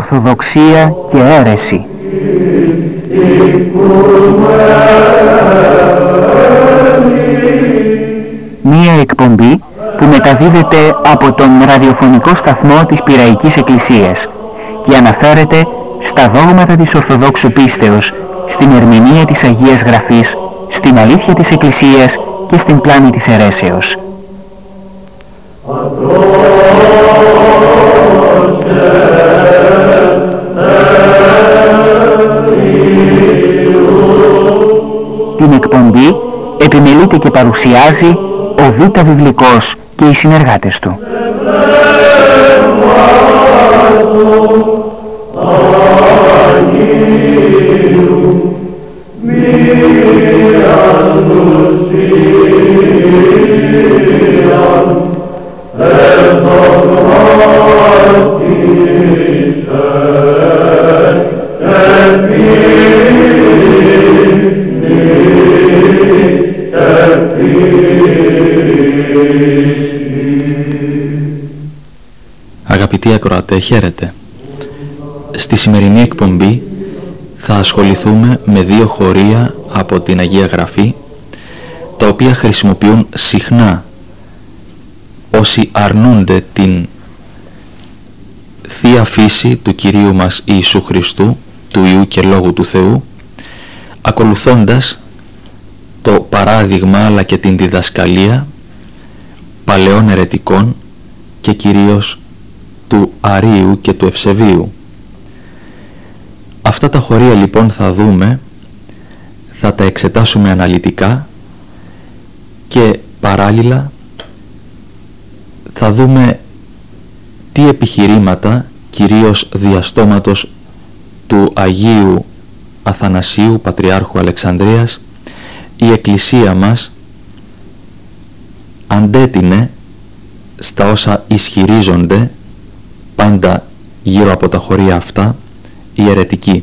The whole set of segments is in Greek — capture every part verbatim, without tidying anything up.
Ορθοδοξία και αίρεση. Μία εκπομπή που μεταδίδεται από τον ραδιοφωνικό σταθμό της Πειραϊκής Εκκλησίας και αναφέρεται στα δόγματα της Ορθοδόξου πίστεως, στην ερμηνεία της Αγίας Γραφής, στην αλήθεια της Εκκλησίας και στην πλάνη της αιρέσεως. Την εκπομπή επιμελείται και παρουσιάζει ο Β' Βιβλικός και οι συνεργάτες του. Αγαπητοί ακροατέ, χαίρετε. Στη σημερινή εκπομπή θα ασχοληθούμε με δύο χωρία από την Αγία Γραφή, τα οποία χρησιμοποιούν συχνά όσοι αρνούνται την Θεία Φύση του Κυρίου μας Ιησού Χριστού, του Υιού και Λόγου του Θεού, ακολουθώντας το παράδειγμα αλλά και την διδασκαλία παλαιών αιρετικών και κυρίως του Αρείου και του Ευσεβίου. Αυτά τα χωρία λοιπόν θα δούμε, θα τα εξετάσουμε αναλυτικά και παράλληλα θα δούμε τι επιχειρήματα, κυρίως διαστόματος του Αγίου Αθανασίου Πατριάρχου Αλεξανδρίας, η Εκκλησία μας αντέτεινε στα όσα ισχυρίζονται πάντα γύρω από τα χωρία αυτά οι αιρετικοί.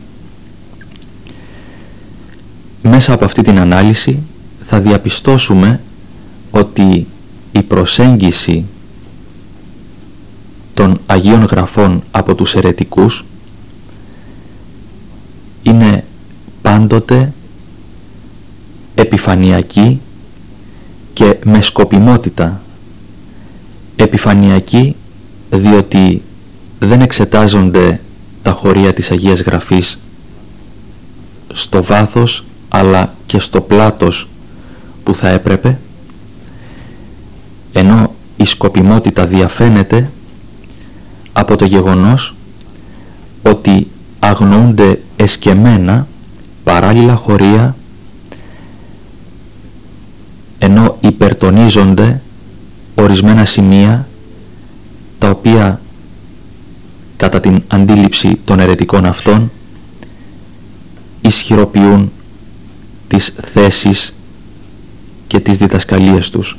Μέσα από αυτή την ανάλυση θα διαπιστώσουμε ότι η προσέγγιση των Αγίων Γραφών από τους αιρετικούς είναι πάντοτε επιφανειακή και με σκοπιμότητα. Επιφανειακή διότι δεν εξετάζονται τα χωρία της Αγίας Γραφής στο βάθος αλλά και στο πλάτος που θα έπρεπε, ενώ η σκοπιμότητα διαφαίνεται από το γεγονός ότι αγνοούνται εσκεμμένα παράλληλα χωρία, ενώ υπερτονίζονται ορισμένα σημεία τα οποία κατά την αντίληψη των αιρετικών αυτών ισχυροποιούν τις θέσεις και τις διδασκαλίες τους.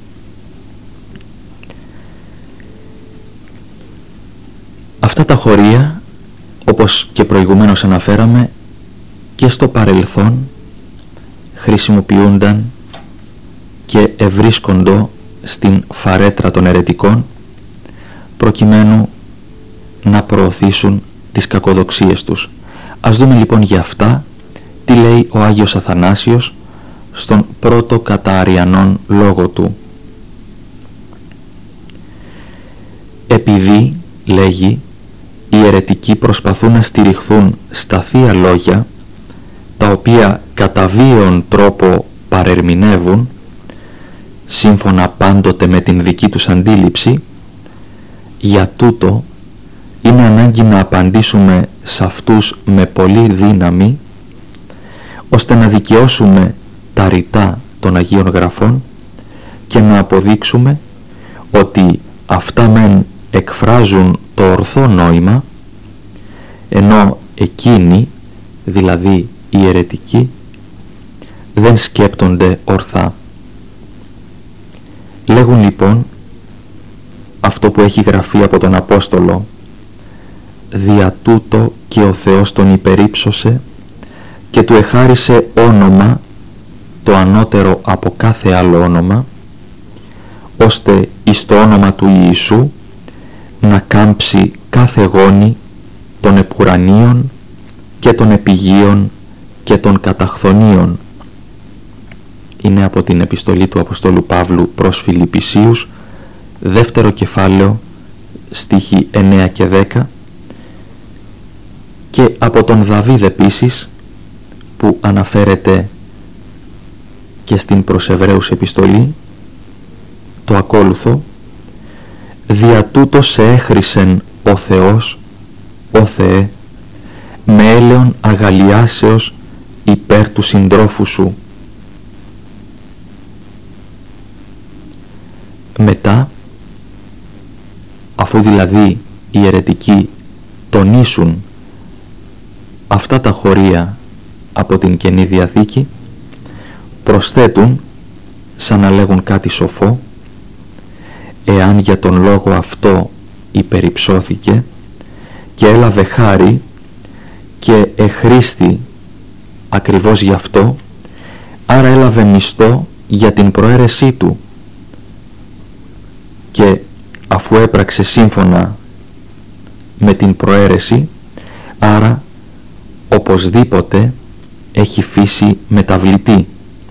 Αυτά τα χωρία, όπως και προηγουμένως αναφέραμε, και στο παρελθόν χρησιμοποιούνταν και ευρίσκοντο στην φαρέτρα των αιρετικών προκειμένου να προωθήσουν τις κακοδοξίες τους. Ας δούμε λοιπόν για αυτά τι λέει ο Άγιος Αθανάσιος στον πρώτο κατά Αριανών λόγο του. Επειδή, λέγει, οι αιρετικοί προσπαθούν να στηριχθούν στα Θεία Λόγια, τα οποία κατά βίαιον τρόπο παρερμηνεύουν, σύμφωνα πάντοτε με την δική τους αντίληψη, για τούτο είναι ανάγκη να απαντήσουμε σε αυτούς με πολύ δύναμη, ώστε να δικαιώσουμε τα ρητά των Αγίων Γραφών και να αποδείξουμε ότι αυτά μεν εκφράζουν το ορθό νόημα, ενώ εκείνοι, δηλαδή οι αιρετικοί, δεν σκέπτονται ορθά. Λέγουν λοιπόν αυτό που έχει γραφεί από τον Απόστολο: «Δια τούτο και ο Θεός τον υπερύψωσε και του εχάρισε όνομα το ανώτερο από κάθε άλλο όνομα, ώστε εις το όνομα του Ιησού να κάμψει κάθε γόνη των επουρανίων και των επιγείων και των καταχθονίων. Είναι από την επιστολή του Αποστόλου Παύλου προς Φιλιππισίους, δεύτερο κεφάλαιο, στίχοι εννέα και δέκα, και από τον Δαβίδ επίσης, που αναφέρεται και στην προς Εβραίους επιστολή, το ακόλουθο: «Δια τούτο σε έχρισεν ο Θεός, ο Θεέ, με έλεον αγαλιάσεως υπέρ του συντρόφου σου». Μετά, αφού δηλαδή οι αιρετικοί τονίσουν αυτά τα χωρία από την Καινή Διαθήκη, προσθέτουν, σαν να λέγουν κάτι σοφό: «Εάν για τον λόγο αυτό υπεριψώθηκε και έλαβε χάρη και εχρήστη ακριβώς γι' αυτό, άρα έλαβε μισθό για την προαίρεσή του, και αφού έπραξε σύμφωνα με την προαίρεση, άρα οπωσδήποτε έχει φύση μεταβλητή».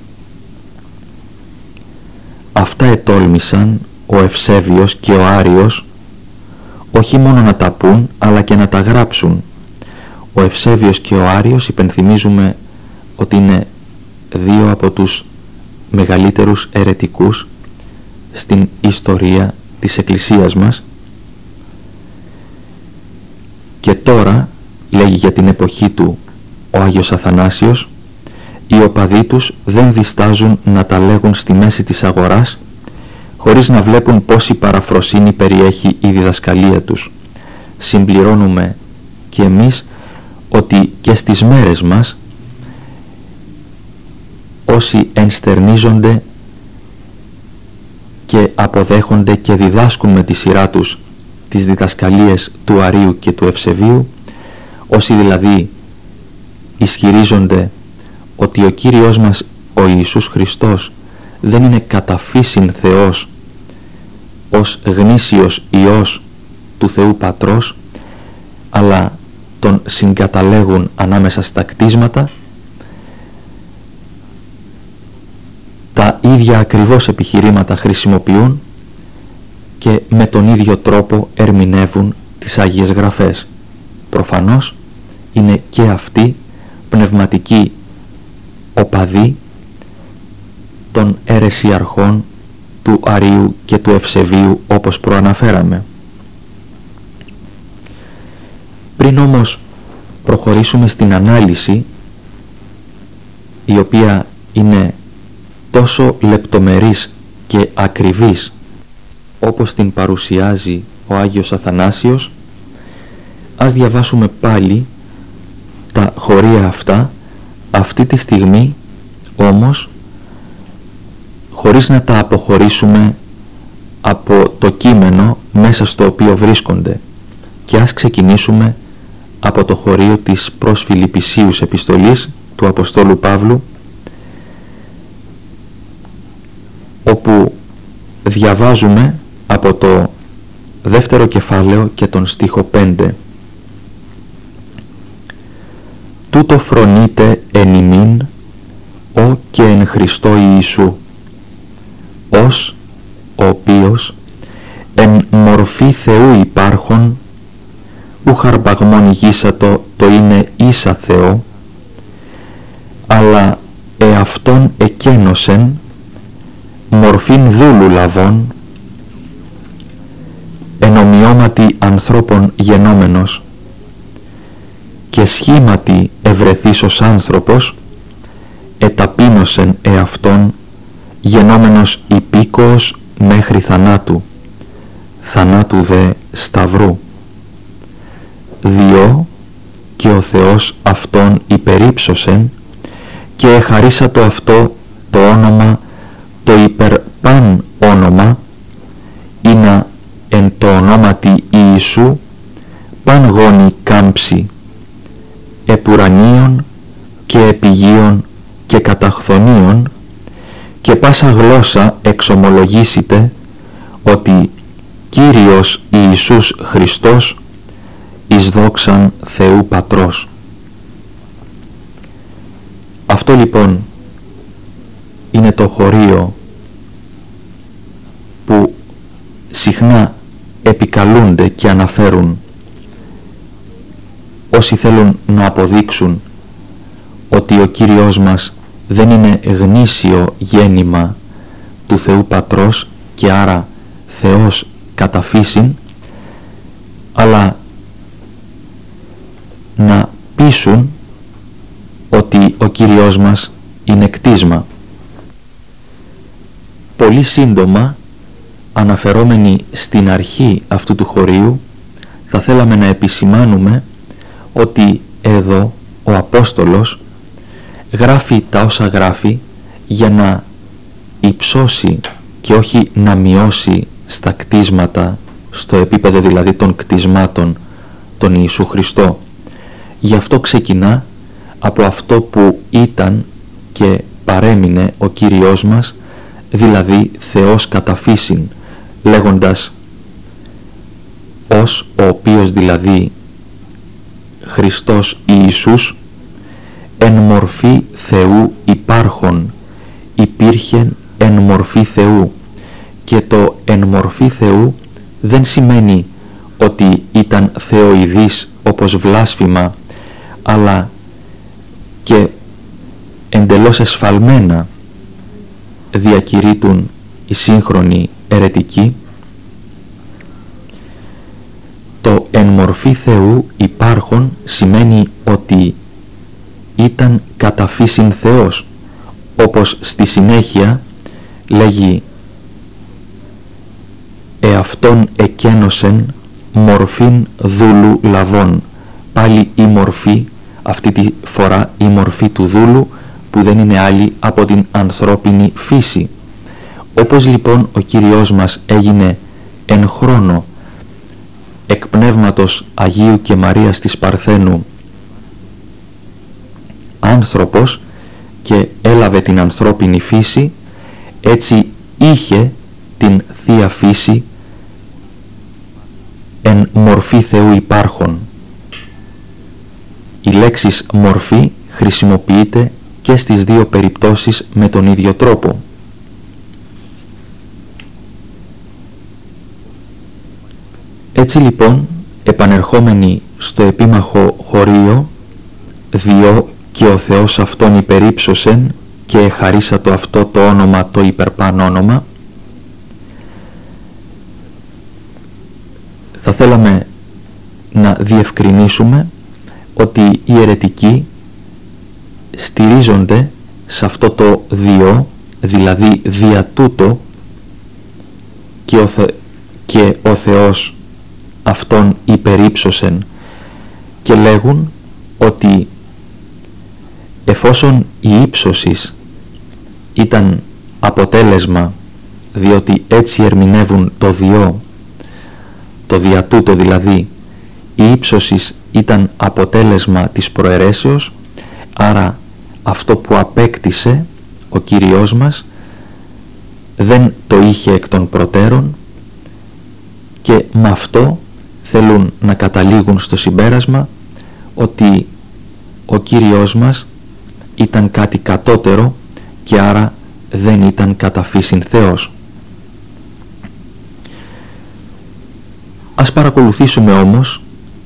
Αυτά ετόλμησαν ο Ευσέβιος και ο Άριος όχι μόνο να τα πούν, αλλά και να τα γράψουν. Ο Ευσέβιος και ο Άριος, υπενθυμίζουμε ότι είναι δύο από τους μεγαλύτερους αιρετικούς στην ιστορία της Εκκλησίας μας, και τώρα, λέγει για την εποχή του ο Άγιος Αθανάσιος, οι οπαδοί τους δεν διστάζουν να τα λέγουν στη μέση της αγοράς, χωρίς να βλέπουν πόση παραφροσύνη περιέχει η διδασκαλία τους. Συμπληρώνουμε και εμείς ότι και στις μέρες μας όσοι ενστερνίζονται και αποδέχονται και διδάσκουν με τη σειρά τους τις διδασκαλίες του Αρίου και του Ευσεβίου, όσοι δηλαδή ισχυρίζονται ότι ο Κύριος μας ο Ιησούς Χριστός δεν είναι κατά φύσιν Θεός ως γνήσιος Υιός του Θεού Πατρός, αλλά τον συγκαταλέγουν ανάμεσα στα κτίσματα, τα ίδια ακριβώς επιχειρήματα χρησιμοποιούν και με τον ίδιο τρόπο ερμηνεύουν τις Άγιες Γραφές. Προφανώς είναι και αυτοί πνευματικοί οπαδοί των αιρεσιαρχών του Αρίου και του Ευσεβίου, όπως προαναφέραμε. Πριν όμως προχωρήσουμε στην ανάλυση, η οποία είναι τόσο λεπτομερής και ακριβής όπως την παρουσιάζει ο Άγιος Αθανάσιος, ας διαβάσουμε πάλι τα χωρία αυτά, αυτή τη στιγμή όμως χωρίς να τα αποχωρήσουμε από το κείμενο μέσα στο οποίο βρίσκονται, και ας ξεκινήσουμε από το χωρίο της προς Φιλιππισίους επιστολής του Αποστόλου Παύλου, όπου διαβάζουμε από το δεύτερο κεφάλαιο και τον στίχο πέντε. «Τούτο φρονείτε εν ημίν, ο και εν Χριστώ Ιησού, ως ο οποίος εν μορφή Θεού υπάρχων, ου χαρπαγμόν ηγήσατο το είναι ίσα Θεό, αλλά εαυτόν εκένωσεν μορφήν δούλου λαβών, εν ομοιώματι ανθρώπων γενόμενος, και σχήματι ευρεθείς ως άνθρωπος, εταπείνωσεν εαυτόν, γενόμενος υπήκοος μέχρι θανάτου, θανάτου δε σταυρού. Διό και ο Θεός αυτόν υπερύψωσεν, και εχαρίσατο αυτό το όνομα, το υπερπαν όνομα, είναι εν το ονόματι Ιησού παν γόνι κάμψη, επουρανίων και επιγείων και καταχθονίων, και πάσα γλώσσα εξομολογήσετε ότι Κύριος Ιησούς Χριστός εις δόξαν Θεού Πατρός. Αυτό λοιπόν είναι το χωρίο που συχνά επικαλούνται και αναφέρουν όσοι θέλουν να αποδείξουν ότι ο Κύριος μας δεν είναι γνήσιο γέννημα του Θεού Πατρός και άρα Θεός κατά φύσιν, αλλά να πείσουν ότι ο Κύριος μας είναι κτίσμα. Πολύ σύντομα, αναφερόμενοι στην αρχή αυτού του χωρίου, θα θέλαμε να επισημάνουμε ότι εδώ ο Απόστολος γράφει τα όσα γράφει για να υψώσει και όχι να μειώσει στα κτίσματα, στο επίπεδο δηλαδή των κτισμάτων τον Ιησού Χριστό. Γι' αυτό ξεκινά από αυτό που ήταν και παρέμεινε ο Κύριος μας, δηλαδή Θεός κατά φύσιν, λέγοντας ως ο οποίος δηλαδή Χριστός Ιησούς εν μορφή Θεού υπάρχων, υπήρχε εν μορφή Θεού, και το εν μορφή Θεού δεν σημαίνει ότι ήταν θεοειδής όπως βλάσφημα, αλλά και εντελώς εσφαλμένα διακηρύττουν οι σύγχρονοι αιρετικοί. Το εν μορφή Θεού υπάρχων σημαίνει ότι ήταν κατά φύσιν Θεός, όπως στη συνέχεια λέγει «εαυτόν εκένωσεν μορφήν δούλου λαβών». Πάλι η μορφή, αυτή τη φορά η μορφή του δούλου, που δεν είναι άλλη από την ανθρώπινη φύση. Όπως λοιπόν ο Κύριος μας έγινε εν χρόνο εκ πνεύματος Αγίου και Μαρίας της Παρθένου άνθρωπος και έλαβε την ανθρώπινη φύση, έτσι είχε την Θεία Φύση εν μορφή Θεού υπάρχων. Η λέξης μορφή χρησιμοποιείται και στις δύο περιπτώσεις με τον ίδιο τρόπο. Έτσι λοιπόν, επανερχόμενοι στο επίμαχο χωρίο, διό και ο Θεός αυτόν υπερύψωσεν και εχαρίσατο αυτό το όνομα το υπερπάν όνομα, θα θέλαμε να διευκρινίσουμε ότι οι αιρετικοί στηρίζονται σε αυτό το διό, δηλαδή δια τούτο και ο, Θε... και ο Θεός αυτόν υπερύψωσεν, και λέγουν ότι εφόσον η ύψωσης ήταν αποτέλεσμα, διότι έτσι ερμηνεύουν το διό, το δια τούτο δηλαδή, η ύψωσης ήταν αποτέλεσμα της προαιρέσεως, άρα αυτό που απέκτησε ο Κύριος μας δεν το είχε εκ των προτέρων, και με αυτό θέλουν να καταλήγουν στο συμπέρασμα ότι ο Κύριος μας ήταν κάτι κατώτερο και άρα δεν ήταν κατά φύσιν Θεός. Ας παρακολουθήσουμε όμως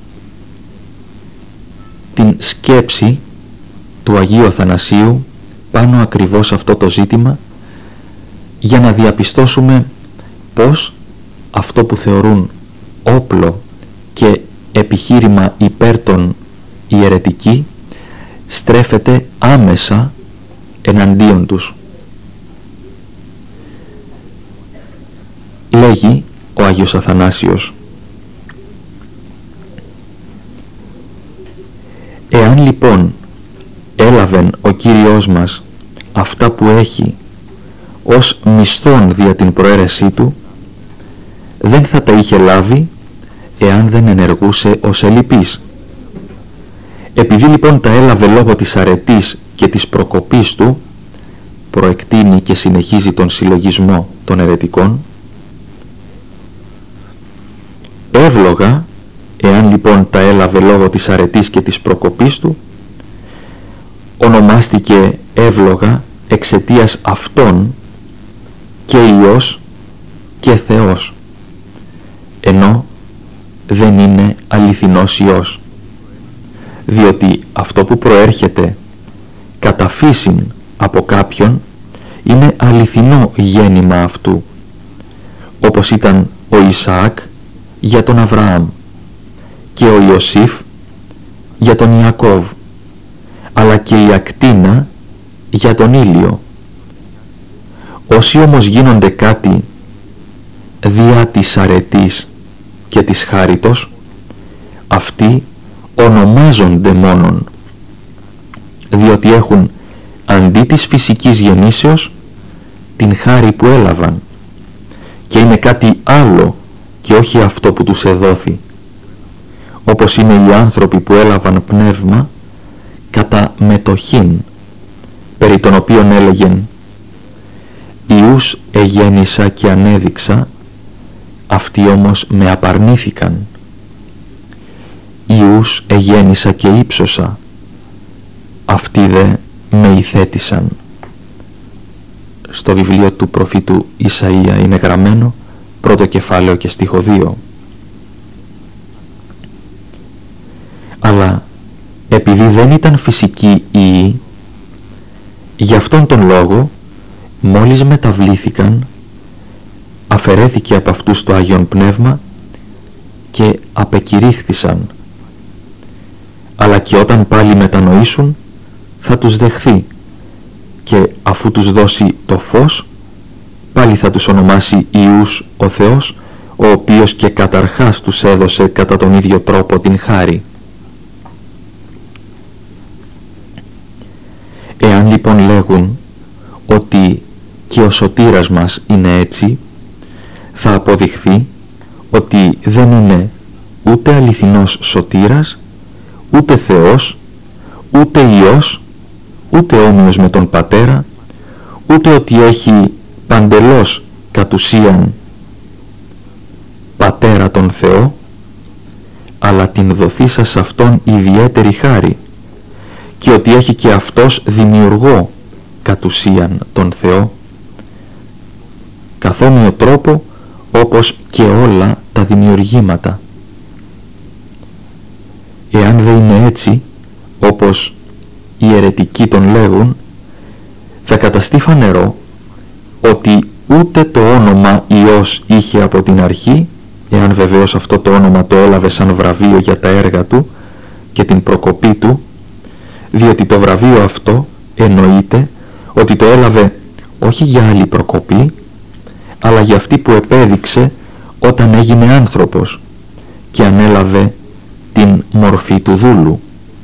την σκέψη του Αγίου Αθανασίου πάνω ακριβώς αυτό το ζήτημα, για να διαπιστώσουμε πως αυτό που θεωρούν όπλο και επιχείρημα υπέρ των ιερετικοί στρέφεται άμεσα εναντίον τους. Λέγει ο Άγιος Αθανάσιος: «Εάν λοιπόν έλαβεν ο Κύριος μας αυτά που έχει ως μισθόν δια την προαίρεσή του, δεν θα τα είχε λάβει εάν δεν ενεργούσε ως ελλειπής. Επειδή λοιπόν τα έλαβε λόγω της αρετής και της προκοπής του, προεκτείνει και συνεχίζει τον συλλογισμό των αιρετικών, εύλογα, εάν λοιπόν τα έλαβε λόγω της αρετής και της προκοπής του, ονομάστηκε εύλογα εξαιτίας αυτών και Υιός και Θεός, ενώ δεν είναι αληθινός Υιός, διότι αυτό που προέρχεται κατά φύσιν από κάποιον είναι αληθινό γέννημα αυτού, όπως ήταν ο Ισαάκ για τον Αβραάμ και ο Ιωσήφ για τον Ιακώβ, αλλά και η ακτίνα για τον ήλιο. Όσοι όμως γίνονται κάτι διά της αρετής και της χάριτος, αυτοί ονομάζονται μόνον, διότι έχουν αντί της φυσικής γεννήσεως την χάρη που έλαβαν, και είναι κάτι άλλο και όχι αυτό που τους εδόθη, όπως είναι οι άνθρωποι που έλαβαν πνεύμα κατά μετοχήν, περί των οποίων έλεγεν «Ιούς εγέννησα και ανέδειξα, αυτοί όμως με απαρνήθηκαν. Ιούς εγέννησα και ύψωσα, αυτοί δε με ηθέτησαν». Στο βιβλίο του προφήτου Ισαΐα είναι γραμμένο, πρώτο κεφάλαιο και στίχο δύο. Αλλά επειδή δεν ήταν φυσικοί ιοί, γι' αυτόν τον λόγο μόλις μεταβλήθηκαν, αφαιρέθηκε από αυτούς το Άγιον Πνεύμα και απεκηρύχθησαν. Αλλά και όταν πάλι μετανοήσουν, θα τους δεχθεί, και αφού τους δώσει το φως, πάλι θα τους ονομάσει Ιούς ο Θεός, ο οποίος και καταρχάς τους έδωσε κατά τον ίδιο τρόπο την χάρη. Εάν λοιπόν λέγουν ότι και ο σωτήρας μας είναι έτσι, θα αποδειχθεί ότι δεν είναι ούτε αληθινός σωτήρας, ούτε Θεός, ούτε Υιός, ούτε όμοιος με τον Πατέρα, ούτε ότι έχει παντελώς κατ' ουσίαν Πατέρα τον Θεό, αλλά την δοθήσα σε Αυτόν ιδιαίτερη χάρη, και ότι έχει και Αυτός δημιουργό κατ' ουσίαν τον Θεό, καθόμοιο τρόπο όπως και όλα τα δημιουργήματα. Εάν δεν είναι έτσι, όπως οι αιρετικοί τον λέγουν, θα καταστεί φανερό ότι ούτε το όνομα Υιός είχε από την αρχή, εάν βεβαίως αυτό το όνομα το έλαβε σαν βραβείο για τα έργα του και την προκοπή του, διότι το βραβείο αυτό εννοείται ότι το έλαβε όχι για άλλη προκοπή, αλλά για αυτή που επέδειξε όταν έγινε άνθρωπος και ανέλαβε την μορφή του δούλου.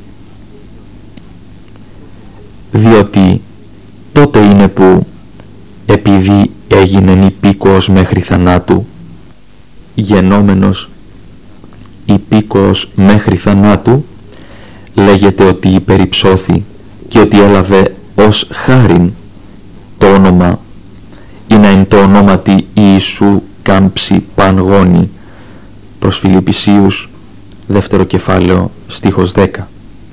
Διότι τότε είναι που, επειδή έγινε υπήκοος μέχρι θανάτου, γενόμενος υπήκοος μέχρι θανάτου, λέγεται ότι υπεριψώθη και ότι έλαβε ως χάριν το όνομα ή να είναι το ονόματι Ιησού κάμψη πανγόνη, προς Φιλιππισίους δεύτερο κεφάλαιο στίχος δέκα.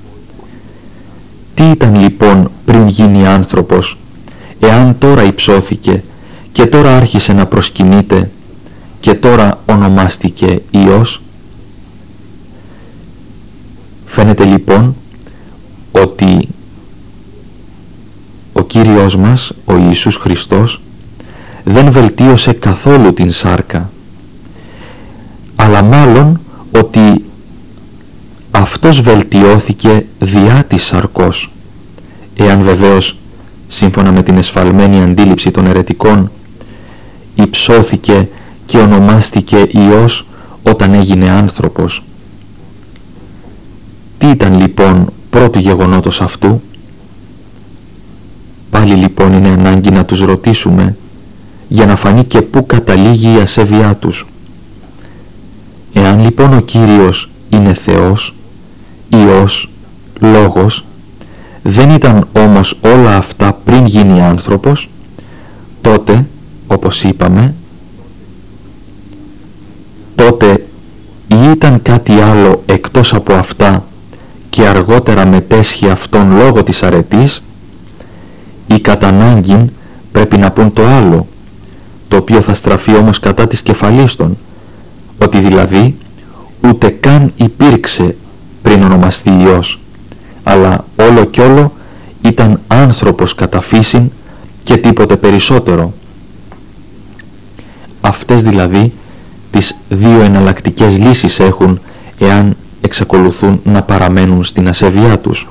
Τι ήταν λοιπόν πριν γίνει άνθρωπος, εάν τώρα υψώθηκε και τώρα άρχισε να προσκυνείται και τώρα ονομάστηκε Υιός? Φαίνεται λοιπόν ότι ο Κύριος μας, ο Ιησούς Χριστός, δεν βελτίωσε καθόλου την σάρκα, αλλά μάλλον ότι Αυτός βελτιώθηκε διά της σαρκός, εάν βεβαίως, σύμφωνα με την εσφαλμένη αντίληψη των αιρετικών, υψώθηκε και ονομάστηκε Υιός όταν έγινε άνθρωπος. Τι ήταν λοιπόν πρώτου γεγονότος αυτού? Πάλι λοιπόν είναι ανάγκη να τους ρωτήσουμε, για να φανεί και πού καταλήγει η ασέβειά τους. Εάν λοιπόν ο Κύριος είναι Θεός, Υιός, Λόγος, δεν ήταν όμως όλα αυτά πριν γίνει άνθρωπος, τότε, όπως είπαμε, τότε ή ήταν κάτι άλλο εκτός από αυτά και αργότερα μετέσχει αυτόν λόγω της αρετής, οι κατά ανάγκην πρέπει να πούν το άλλο, το οποίο θα στραφεί όμως κατά της κεφαλίστων, ότι δηλαδή ούτε καν υπήρξε πριν ονομαστεί Υιός, αλλά όλο κι όλο ήταν άνθρωπος κατά φύσιν και τίποτε περισσότερο. Αυτές δηλαδή τις δύο εναλλακτικές λύσεις έχουν εάν εξακολουθούν να παραμένουν στην ασέβειά τους.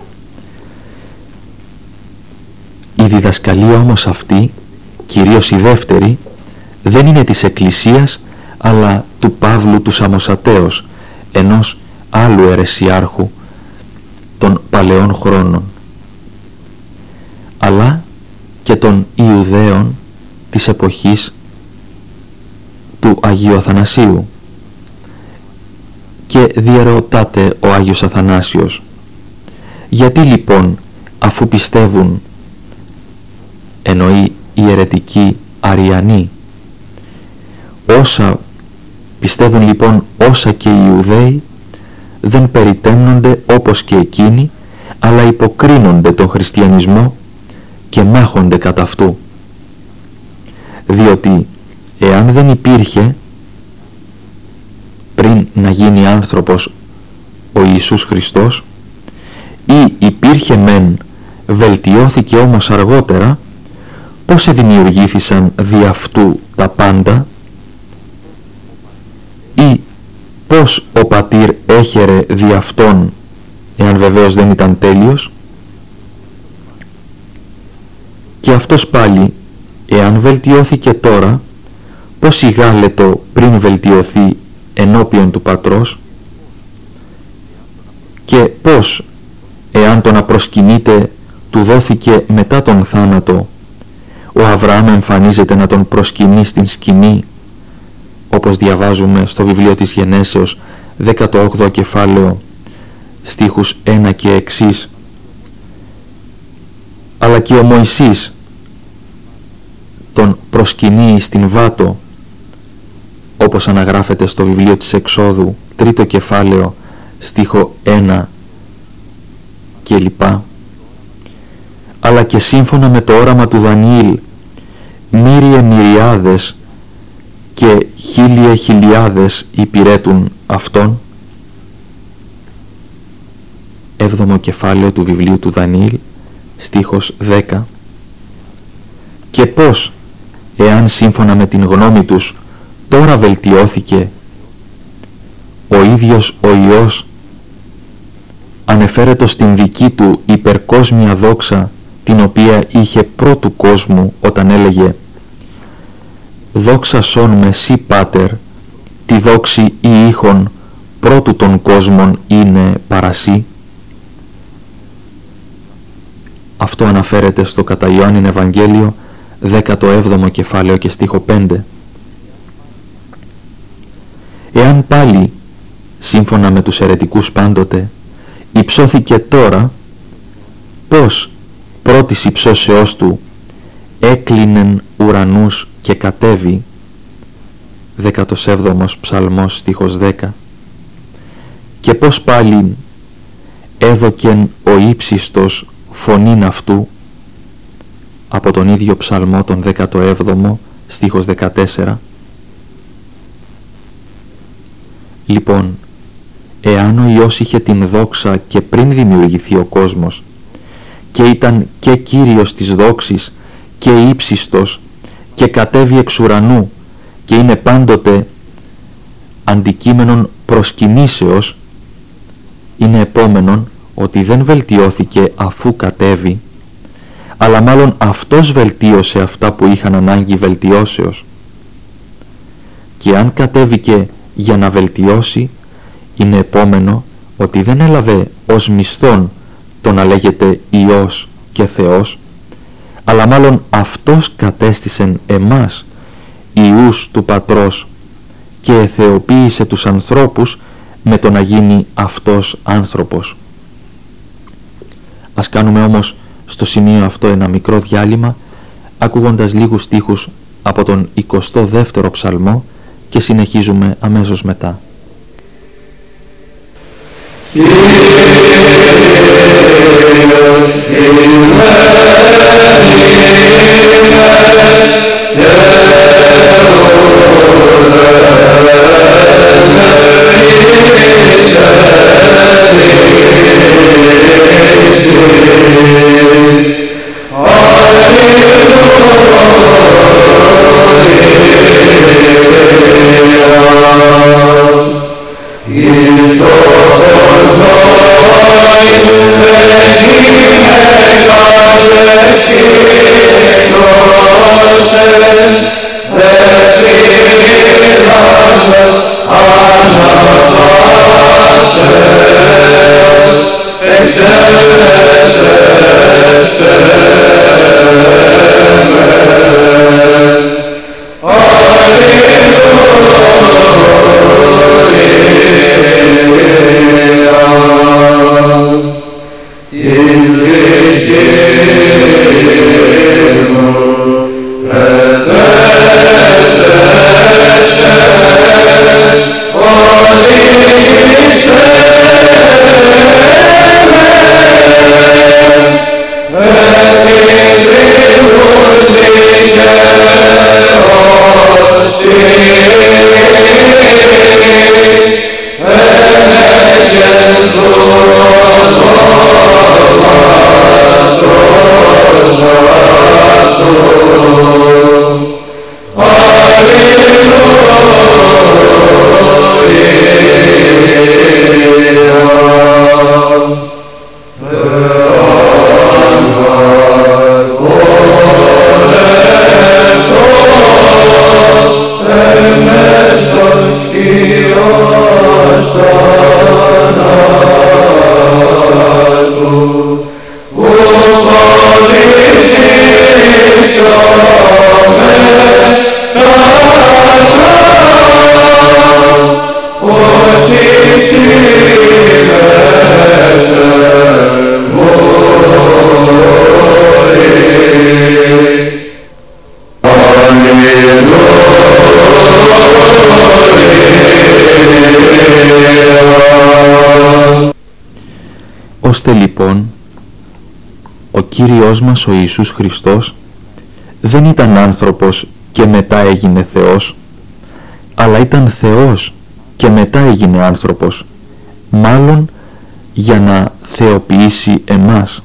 Η διδασκαλία όμως αυτή, κυρίως η δεύτερη, δεν είναι της Εκκλησίας αλλά του Παύλου του Σαμοσατέως, ενός άλλου αιρεσιάρχου των παλαιών χρόνων, αλλά και των Ιουδαίων της εποχής του Αγίου Αθανασίου. Και διερωτάται ο Άγιος Αθανάσιος, γιατί λοιπόν αφού πιστεύουν, εννοεί οι αιρετικοί Αριανοί, όσα πιστεύουν λοιπόν όσα και οι Ιουδαίοι, δεν περιτέμνονται όπως και εκείνοι, αλλά υποκρίνονται τον χριστιανισμό και μάχονται κατά αυτού. Διότι εάν δεν υπήρχε πριν να γίνει άνθρωπος ο Ιησούς Χριστός, ή υπήρχε μεν, βελτιώθηκε όμως αργότερα, πώς εδημιουργήθησαν δι' αυτού τα πάντα, ή πώς ο πατήρ έχερε δι' αυτόν, εάν βεβαίως δεν ήταν τέλειος, και αυτός πάλι, εάν βελτιώθηκε τώρα, πώς ηγάλετο πριν βελτιωθεί ενώπιον του πατρός, και πώς, εάν το να προσκυνείται του δόθηκε μετά τον θάνατο, ο Αβραάμ εμφανίζεται να τον προσκυνεί στην σκηνή, όπως διαβάζουμε στο βιβλίο της Γενέσεως δέκατο όγδοο κεφάλαιο στίχους ένα και εξής. Αλλά και ο Μωυσής τον προσκυνεί στην Βάτο, όπως αναγράφεται στο βιβλίο της Εξόδου τρίτο κεφάλαιο στίχο ένα και λοιπά. Αλλά και σύμφωνα με το όραμα του Δανιήλ, μύριε μυριάδες και χίλιε χιλιάδες υπηρέτουν αυτόν. Έβδομο κεφάλαιο του βιβλίου του Δανιήλ, στίχος δέκα. Και πώς, εάν σύμφωνα με την γνώμη τους τώρα βελτιώθηκε, ο ίδιος ο Υιός ανεφέρετο στην δική του υπερκόσμια δόξα, την οποία είχε πρώτου κόσμου όταν έλεγε «Δόξα σον με σύ Πάτερ, τη δόξη ή ήχον πρώτου των κόσμων είναι παρασύ». Αυτό αναφέρεται στο κατά Ιωάννην Ευαγγέλιο δέκατο έβδομο κεφάλαιο και στίχο πέντε. Εάν πάλι, σύμφωνα με τους αιρετικούς πάντοτε, υψώθηκε τώρα, πώς πρώτης υψώσεώς του έκλεινεν ουρανούς και κατέβη, δέκατος έβδομος ψαλμός στίχος δέκα, και πώς πάλι έδωκεν ο ύψιστος φωνήν αυτού, από τον ίδιο ψαλμό τον δέκατο έβδομο στίχος δεκατέσσερα. Λοιπόν, εάν ο Υιός είχε την δόξα και πριν δημιουργηθεί ο κόσμος και ήταν και Κύριος της δόξης και ύψιστος και κατέβει εξ ουρανού και είναι πάντοτε αντικείμενον προσκυνήσεως, είναι επόμενον ότι δεν βελτιώθηκε αφού κατέβει, αλλά μάλλον αυτός βελτίωσε αυτά που είχαν ανάγκη βελτιώσεως. Και αν κατέβηκε για να βελτιώσει, είναι επόμενο ότι δεν έλαβε ως μισθόν το να λέγεται Υιός και Θεός, αλλά μάλλον αυτός κατέστησεν εμάς Υιούς του Πατρός και εθεοποίησε τους ανθρώπους με το να γίνει αυτός άνθρωπος. Ας κάνουμε όμως στο σημείο αυτό ένα μικρό διάλειμμα, ακούγοντας λίγους στίχους από τον εικοστό δεύτερο ψαλμό και συνεχίζουμε αμέσως μετά. Ώστε λοιπόν ο Κύριος μας ο Ιησούς Χριστός δεν ήταν άνθρωπος και μετά έγινε Θεός, αλλά ήταν Θεός και μετά έγινε άνθρωπος, μάλλον για να θεοποιήσει εμάς.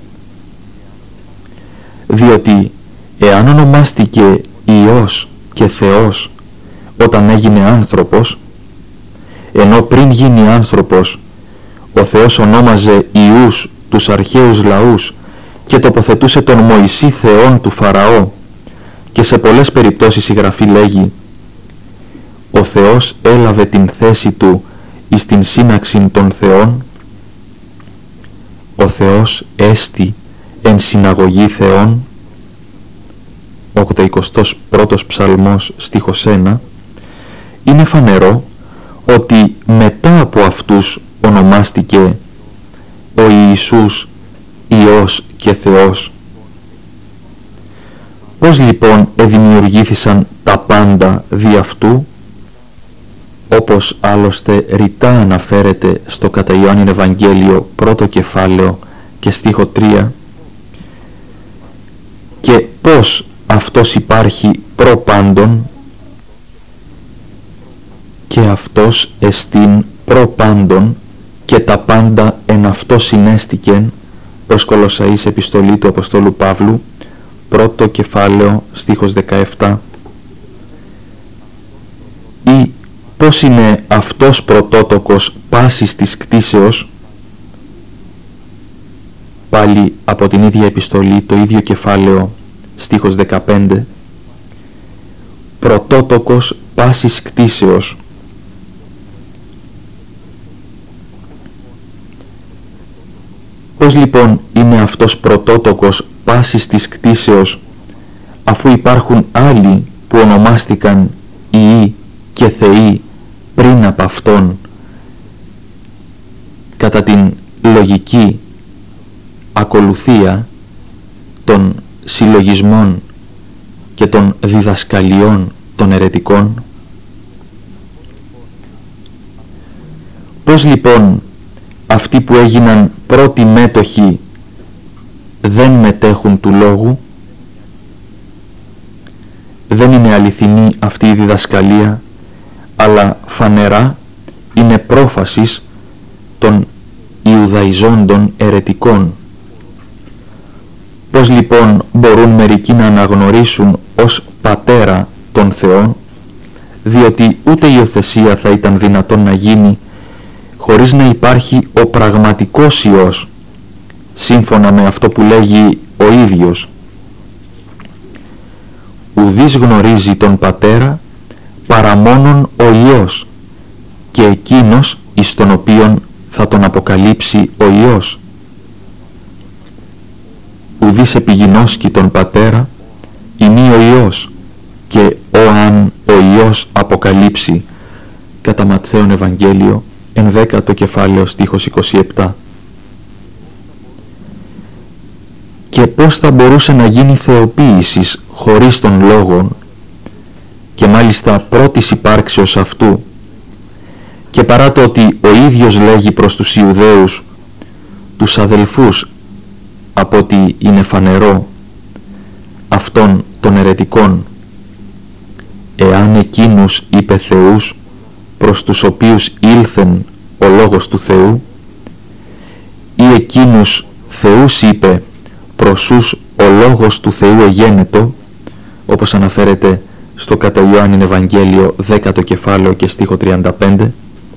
Διότι εάν ονομάστηκε Υιός και Θεός όταν έγινε άνθρωπος, ενώ πριν γίνει άνθρωπος ο Θεός ονόμαζε Υιούς τους αρχαίους λαούς και τοποθετούσε τον Μωυσή Θεόν του Φαραώ, και σε πολλές περιπτώσεις η Γραφή λέγει «Ο Θεός έλαβε την θέση του εις την σύναξη των Θεών», «Ο Θεός έστι εν συναγωγή Θεών», ογδοηκοστός πρώτος Ψαλμός στίχος ένα, είναι φανερό ότι μετά από αυτούς ονομάστηκε ο Ιησούς Υιός και Θεός. Πώς λοιπόν εδημιουργήθησαν τα πάντα δι' αυτού, όπως άλλωστε ρητά αναφέρεται στο κατά Ιωάννην Ευαγγέλιο πρώτο κεφάλαιο και στίχο τρία, και πώς αυτός υπάρχει προ πάντων και αυτός εστίν προ πάντων και τα πάντα εν αυτό συνέστηκεν, προς Κολοσσαείς επιστολή του Αποστόλου Παύλου, πρώτο κεφάλαιο στίχος δεκαεπτά. Ή πώς είναι αυτός πρωτότοκος πάσης της κτίσεως, πάλι από την ίδια επιστολή, το ίδιο κεφάλαιο στίχος δεκαπέντε, πρωτότοκος πάσης κτίσεως. Πώς λοιπόν είναι αυτός πρωτότοκος πάσης της κτίσεως, αφού υπάρχουν άλλοι που ονομάστηκαν Υιοί και Θεοί πριν από αυτόν, κατά την λογική ακολουθία των συλλογισμών και των διδασκαλιών των αιρετικών? Πώς λοιπόν αυτοί που έγιναν πρώτοι μέτοχοι δεν μετέχουν του λόγου? Δεν είναι αληθινή αυτή η διδασκαλία, αλλά φανερά είναι πρόφασης των Ιουδαϊζόντων ερετικών. Πώς λοιπόν μπορούν μερικοί να αναγνωρίσουν ως πατέρα τον Θεό, διότι ούτε η υιοθεσία θα ήταν δυνατόν να γίνει χωρίς να υπάρχει ο πραγματικός Υιός, σύμφωνα με αυτό που λέγει ο ίδιος. Ουδής γνωρίζει τον Πατέρα παρά μόνον ο Υιός, και εκείνος εις τον οποίον θα τον αποκαλύψει ο Υιός. Ουδής επιγινώσκει τον Πατέρα, ημί ο Υιός, και ο αν ο Υιός αποκαλύψει, κατά Ματθαίον Ευαγγέλιο, ενδέκατο κεφάλαιο στίχος είκοσι επτά. Και πώς θα μπορούσε να γίνει θεοποίησης χωρίς τον Λόγον, και μάλιστα πρώτης υπάρξεως αυτού, και παρά το ότι ο ίδιος λέγει προς τους Ιουδαίους, τους αδελφούς, από ότι είναι φανερό αυτών των ερετικών, εάν εκείνους είπε θεούς προς τους οποίους ήλθεν ο λόγος του Θεού, ή εκείνους θεούς είπε προς ούς ο λόγος του Θεού εγένετο, όπως αναφέρεται στο κατά Ιωάννην Ευαγγέλιο δέκατο κεφάλαιο και στίχο τριάντα πέντε,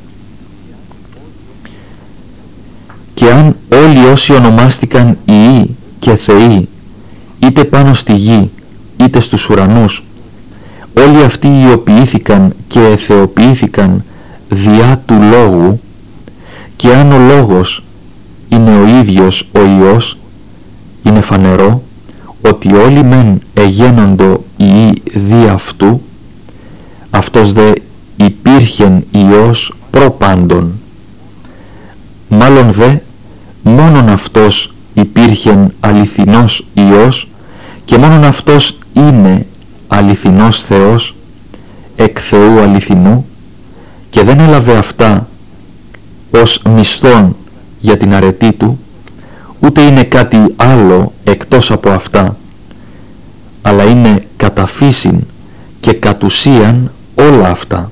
και αν όλοι όσοι ονομάστηκαν Υιοί και Θεοί, είτε πάνω στη γη είτε στους ουρανούς, όλοι αυτοί ιοποιήθηκαν και εθεοποιήθηκαν διά του Λόγου, και αν ο Λόγος είναι ο ίδιος ο Υιός, είναι φανερό ότι όλοι μεν εγένοντο Υιοί δι' αυτού, αυτός δε υπήρχεν Υιός προπάντων. Μάλλον δε μόνον αυτός υπήρχεν αληθινός Υιός, και μόνον αυτός είναι αληθινός Θεός, εκ Θεού αληθινού, και δεν έλαβε αυτά ως μισθόν για την αρετή του, ούτε είναι κάτι άλλο εκτός από αυτά, αλλά είναι κατά φύσιν και κατ' ουσίαν όλα αυτά,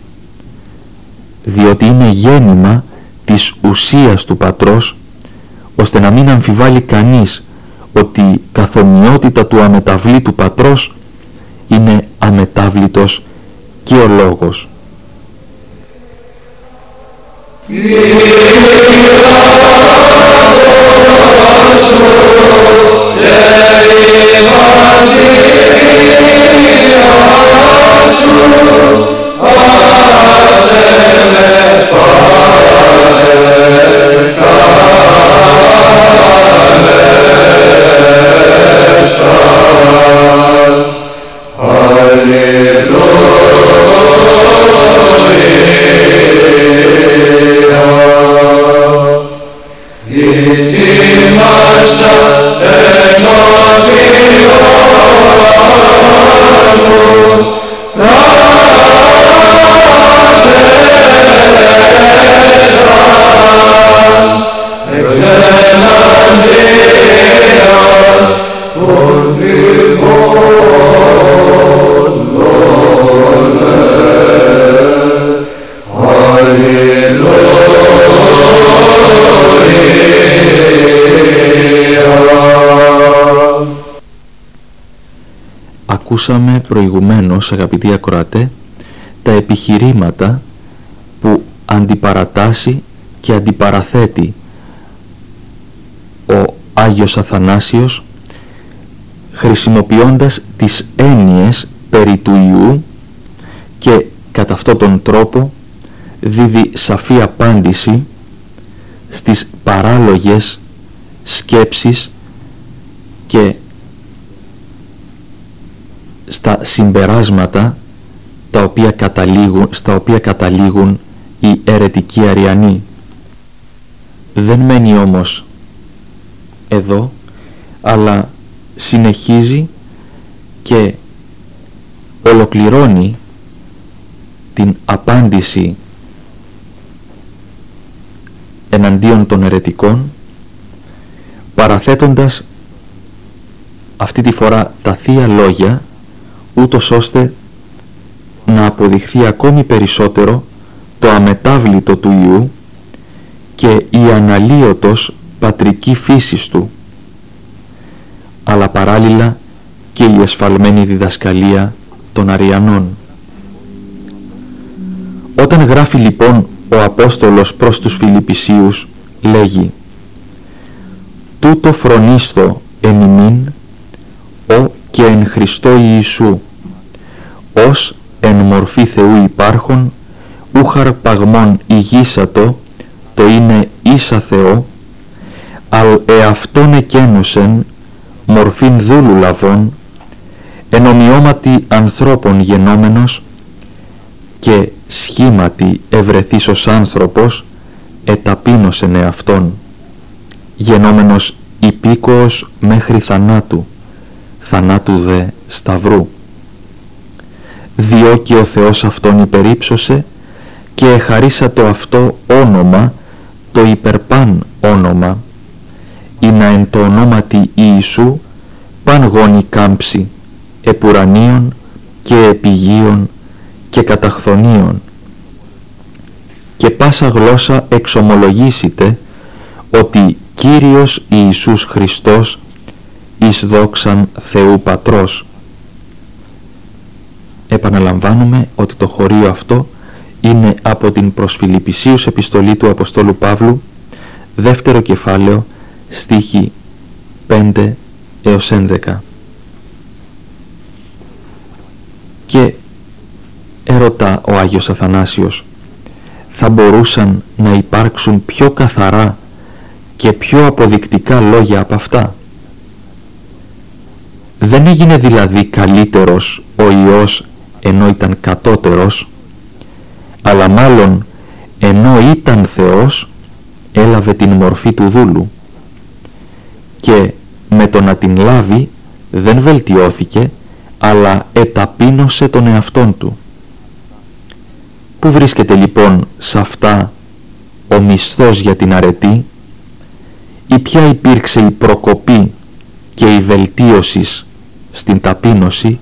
διότι είναι γέννημα της ουσίας του Πατρός, ώστε να μην αμφιβάλλει κανείς ότι καθ' ομοιότητα του αμεταβλήτου Πατρός είναι αμετάβλητος και ο Λόγος. Ακούσαμε προηγουμένως, αγαπητοί ακροατέ, τα επιχειρήματα που αντιπαρατάσσει και αντιπαραθέτει ο Άγιος Αθανάσιος, χρησιμοποιώντας τις έννοιες περί του Υιού, και κατά αυτόν τον τρόπο δίδει σαφή απάντηση στις παράλογες σκέψεις και στα συμπεράσματα τα οποία καταλήγουν, στα οποία καταλήγουν οι αιρετικοί Αριανοί. Δεν μένει όμως εδώ, αλλά συνεχίζει και ολοκληρώνει την απάντηση εναντίον των αιρετικών, παραθέτοντας αυτή τη φορά τα Θεία Λόγια, ούτως ώστε να αποδειχθεί ακόμη περισσότερο το αμετάβλητο του Υιού και η αναλύωτος πατρική φύσης του, αλλά παράλληλα και η εσφαλμένη διδασκαλία των Αριανών. Όταν γράφει λοιπόν ο Απόστολος προς τους Φιλιππισίους, λέγει «Τούτο φρονίστο εν ημίν, ο και εν Χριστώ Ιησού, ως εν μορφή Θεού υπάρχον, ούχαρ παγμόν ηγήσατο, το είναι ίσα Θεό, αλ εαυτόν εκένωσεν, μορφήν δούλου λαβών, εν ομοιώματι ανθρώπων γενόμενος, και σχήματι ευρεθείς ως άνθρωπος, εταπείνωσεν εαυτόν, γενόμενος υπήκοος μέχρι θανάτου, θανάτου δε σταυρού. Διό και ο Θεός αυτόν υπερύψωσε και εχαρίσατο αυτό όνομα, το υπερπάν όνομα, ή να εν το ονόματι Ιησού παν γόνι κάμψη, επουρανίων και επιγείων και καταχθονίων, και πάσα γλώσσα εξομολογήσετε ότι Κύριος Ιησούς Χριστός εις δόξαν Θεού Πατρός. Επαναλαμβάνουμε ότι το χωρίο αυτό είναι από την προς Φιλιππισίους επιστολή του Αποστόλου Παύλου, δεύτερο κεφάλαιο, στίχοι πέντε έως έντεκα. Και ερωτά ο Άγιος Αθανάσιος, θα μπορούσαν να υπάρξουν πιο καθαρά και πιο αποδεικτικά λόγια από αυτά? Δεν έγινε δηλαδή καλύτερος ο Υιός ενώ ήταν κατώτερος, αλλά μάλλον ενώ ήταν Θεός έλαβε την μορφή του δούλου, και με το να την λάβει δεν βελτιώθηκε, αλλά εταπείνωσε τον εαυτόν του. Πού βρίσκεται λοιπόν σε αυτά ο μισθός για την αρετή, ή ποια υπήρξε η προκοπή και η βελτίωση στην ταπείνωση?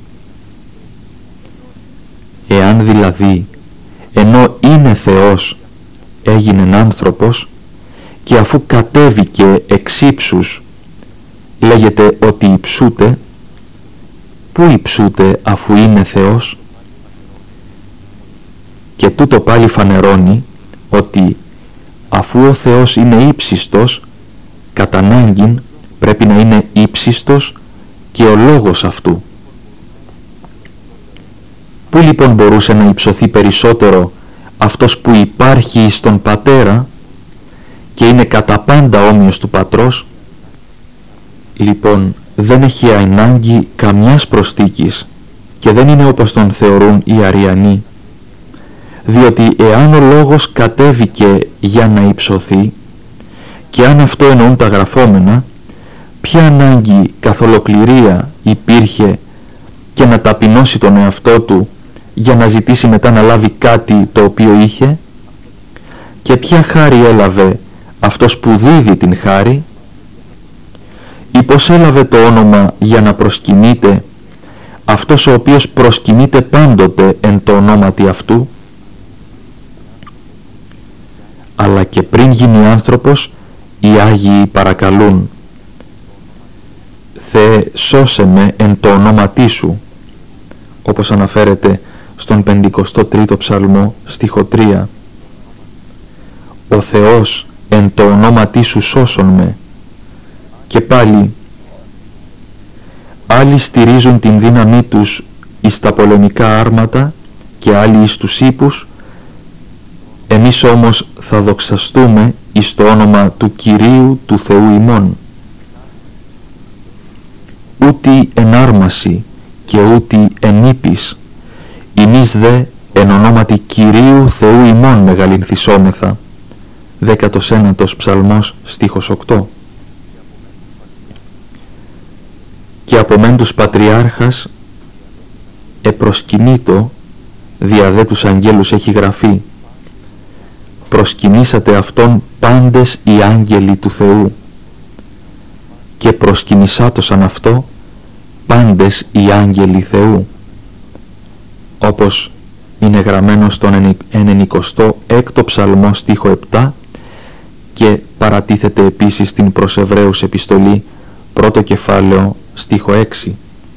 Εάν δηλαδή ενώ είναι Θεός έγινε άνθρωπος, και αφού κατέβηκε εξ ύψους λέγεται ότι υψούται, πού υψούται αφού είναι Θεός? Και τούτο πάλι φανερώνει ότι αφού ο Θεός είναι ύψιστος, κατά ανάγκην πρέπει να είναι ύψιστος και ο λόγος αυτού. Πού λοιπόν μπορούσε να υψωθεί περισσότερο αυτός που υπάρχει στον Πατέρα και είναι κατά πάντα όμοιος του Πατρός? Λοιπόν, δεν έχει ανάγκη καμιάς προστίκης και δεν είναι όπως τον θεωρούν οι Αριανοί, διότι εάν ο λόγος κατέβηκε για να υψωθεί, και αν αυτό εννοούν τα γραφόμενα, ποια ανάγκη καθ' ολοκληρία υπήρχε και να ταπεινώσει τον εαυτό του για να ζητήσει μετά να λάβει κάτι το οποίο είχε? Και ποια χάρη έλαβε αυτός που δίδει την χάρη? Ή πως έλαβε το όνομα για να προσκυνείται αυτός ο οποίος προσκυνείται πάντοτε εν το ονόματι αυτού? Αλλά και πριν γίνει άνθρωπος, οι Άγιοι παρακαλούν, «Θεέ, σώσε με εν το ονόματί σου», όπως αναφέρεται στον πενηκοστό τρίτο ψαλμό στίχο τρία. «Ο Θεός εν το ονόματί σου σώσον με». Και πάλι, «Άλλοι στηρίζουν την δύναμή τους εις τα πολεμικά άρματα και άλλοι εις τους ύπους, εμείς όμως θα δοξαστούμε εις το όνομα του Κυρίου του Θεού ημών. Ούτι εν άρμαση και ούτι εν ύπης, ημείς δε εν ονόματι Κυρίου Θεού ημών μεγαλυνθισόμεθα». Δέκατος ένατος ψαλμός στίχος οκτώ. «Και από μεν τους πατριάρχας επροσκυνείτο, δια δε τους αγγέλους έχει γραφεί, προσκυνήσατε Αυτόν πάντες οι άγγελοι του Θεού και προσκυνησάτωσαν αυτό πάντες οι άγγελοι Θεού, όπως είναι γραμμένο στον ενενηκοστό έκτο ψαλμό στίχο επτά και παρατίθεται επίσης στην προς Εβραίους επιστολή πρώτο κεφάλαιο στίχο έξι.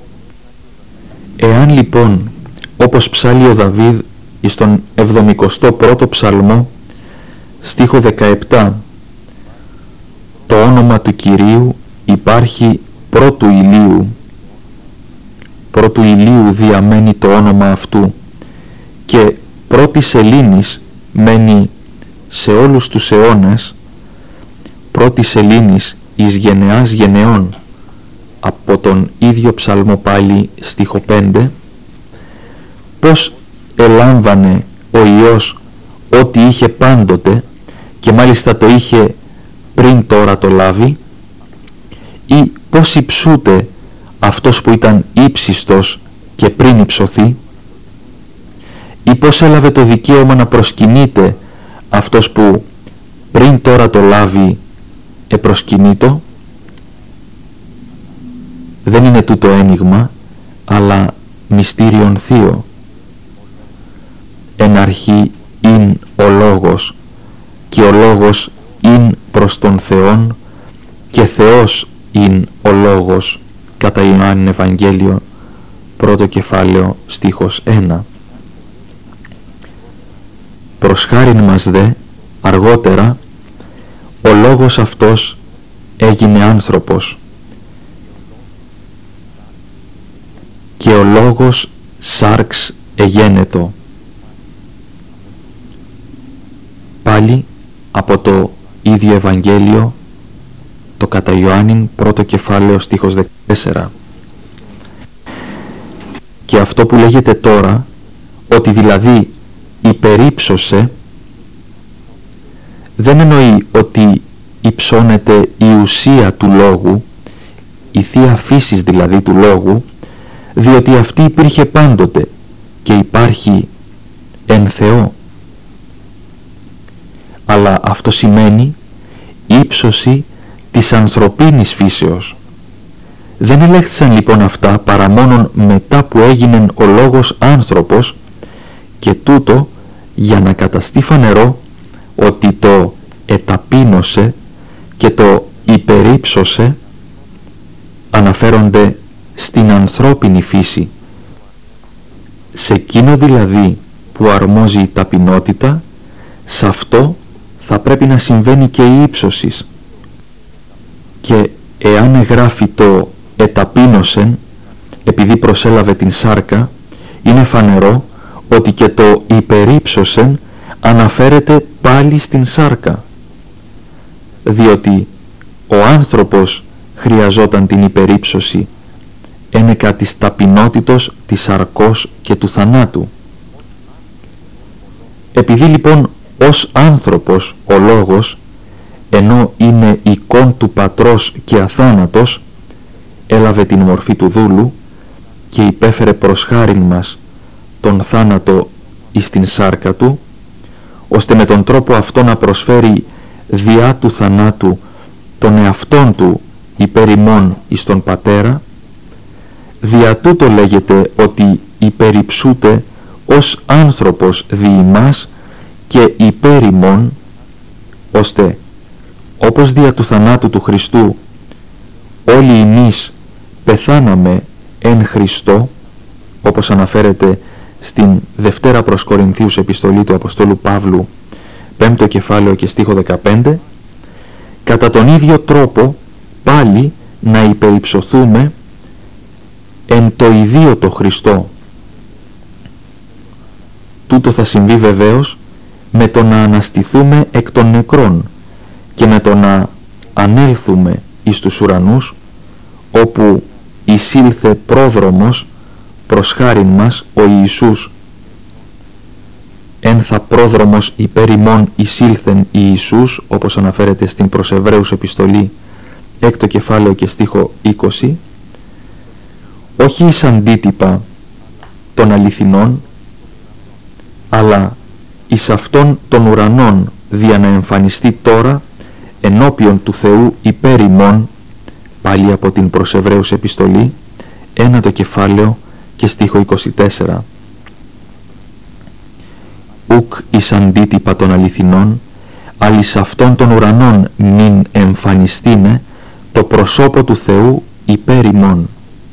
Εάν λοιπόν, όπως ψάλλει ο Δαβίδ στον εβδομηκοστό πρώτο ψαλμό στίχο δεκαεπτά, το όνομα του Κυρίου υπάρχει πρώτου ηλίου, πρώτου ηλίου διαμένει το όνομα αυτού και πρώτη σελήνης μένει σε όλους τους αιώνες, πρώτη σελήνης εις γενεάς γενεών, από τον ίδιο ψαλμό πάλι στίχο πέντε, πως ελάμβανε ο Υιός ό,τι είχε πάντοτε και μάλιστα το είχε πριν τώρα το λάβει, ή πως υψούται αυτός που ήταν ύψιστος και πριν υψωθεί, ή πως έλαβε το δικαίωμα να προσκυνείται αυτός που πριν τώρα το λάβει επροσκυνείτο. Δεν είναι τούτο ένιγμα, αλλά μυστήριον θείο. Εν αρχή ειν ο Λόγος, και ο Λόγος ειν προς τον Θεόν, και Θεός ειν ο Λόγος, κατά Ιωάννην Ευαγγέλιο, πρώτο κεφάλαιο, στίχος ένα. Προς χάριν μας δε, αργότερα, ο Λόγος αυτός έγινε άνθρωπος, και ο Λόγος σάρξ εγένετο. Πάλι από το ίδιο Ευαγγέλιο, το κατά Ιωάννην πρώτο κεφάλαιο στίχος δεκατέσσερα. Και αυτό που λέγεται τώρα, ότι δηλαδή υπερύψωσε, δεν εννοεί ότι υψώνεται η ουσία του λόγου, η θεία φύσης δηλαδή του λόγου, διότι αυτή υπήρχε πάντοτε και υπάρχει εν Θεώ. Αλλά αυτό σημαίνει ύψωση της ανθρωπίνης φύσεως. Δεν ελέγχθησαν λοιπόν αυτά παρά μόνον μετά που έγινε ο λόγος άνθρωπος, και τούτο για να καταστεί φανερό ότι το εταπείνωσε και το υπερύψωσε αναφέρονται στην ανθρώπινη φύση. Σε εκείνο δηλαδή που αρμόζει η ταπεινότητα, σε αυτό θα πρέπει να συμβαίνει και η ύψωσης. Και εάν εγγράφει το εταπείνωσεν επειδή προσέλαβε την σάρκα, είναι φανερό ότι και το υπερύψωσεν αναφέρεται πάλι στην σάρκα, διότι ο άνθρωπος χρειαζόταν την υπερύψωση ένεκα της ταπεινότητος, της σαρκός και του θανάτου. Επειδή λοιπόν ως άνθρωπος ο Λόγος, ενώ είναι εικόν του Πατρός και αθάνατος, έλαβε την μορφή του δούλου και υπέφερε προς χάριν μας τον θάνατο εις την σάρκα του, ώστε με τον τρόπο αυτό να προσφέρει διά του θανάτου τον εαυτόν του υπέρ ημών εις τον Πατέρα. Δια τούτο λέγεται ότι υπερυψούται ως άνθρωπος δι' ημάς και υπέρ ημών, ώστε όπως δια του θανάτου του Χριστού όλοι εμείς πεθάναμε εν Χριστώ, όπως αναφέρεται στην Δευτέρα προς Κορινθίους επιστολή του Αποστόλου Παύλου, πέμπτο κεφάλαιο και στίχο δεκαπέντε, κατά τον ίδιο τρόπο πάλι να υπερυψωθούμε εν το ιδίο το Χριστό. Τούτο θα συμβεί βεβαίως με το να αναστηθούμε εκ των νεκρών και με το να ανέλθουμε εις τους ουρανούς, όπου εισήλθε πρόδρομος προς χάριν μας ο Ιησούς. Εν θα πρόδρομος υπέρ ημών εισήλθεν Ιησούς, όπως αναφέρεται στην προς Εβραίους επιστολή έκτο κεφάλαιο και στίχο είκοσι, όχι εις αντίτυπα των αληθινών, αλλά εις αυτών των ουρανών δια να εμφανιστεί τώρα ενώπιον του Θεού υπέρ ημών, πάλι από την προς Εβραίους επιστολή, ένατο κεφάλαιο και στίχο είκοσι τέσσερα. Ουκ εις αντίτυπα των αληθινών, αλλά εις αυτών των ουρανών μην εμφανιστήνε το προσώπο του Θεού υπέρ ημών.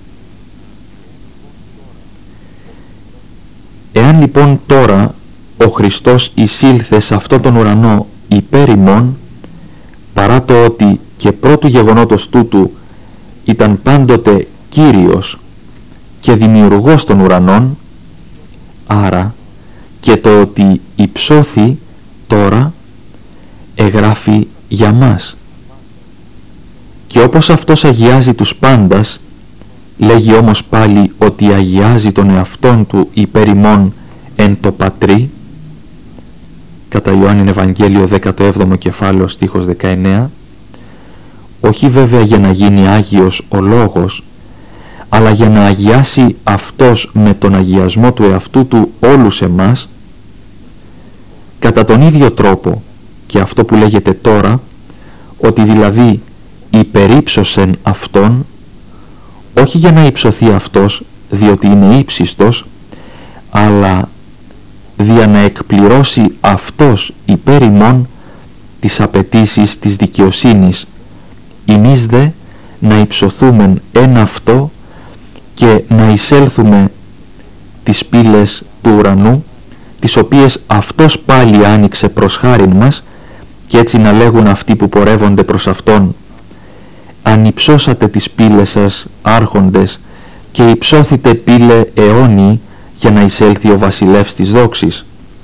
Εάν λοιπόν τώρα ο Χριστός εισήλθε σε αυτόν τον ουρανό υπέρ ημών, παρά το ότι και πρώτου γεγονότος τούτου ήταν πάντοτε Κύριος και δημιουργός των ουρανών, άρα και το ότι υψώθη τώρα εγγράφει για μας. Και όπως αυτός αγιάζει τους πάντας, λέγει όμως πάλι ότι αγιάζει τον εαυτόν του υπέρ ημών εν το Πατρί, κατά Ιωάννην Ευαγγέλιο δέκατο έβδομο κεφάλαιο στίχος δεκαεννέα, όχι βέβαια για να γίνει Άγιος ο Λόγος, αλλά για να αγιάσει αυτός με τον αγιασμό του εαυτού του όλους εμάς, κατά τον ίδιο τρόπο και αυτό που λέγεται τώρα, ότι δηλαδή υπερύψωσεν αυτόν, όχι για να υψωθεί αυτός διότι είναι ύψιστος, αλλά δια να εκπληρώσει αυτός υπέρ ημών τις απαιτήσεις της δικαιοσύνης, εμείς δε να υψωθούμεν εν αυτό και να εισέλθουμε τις πύλες του ουρανού, τις οποίες αυτός πάλι άνοιξε προς χάριν μας, και έτσι να λέγουν αυτοί που πορεύονται προς αυτόν: αν υψώσατε τις πύλες σας, άρχοντες, και υψώθητε πύλε αιώνιοι, για να εισέλθει ο βασιλεύς της δόξης.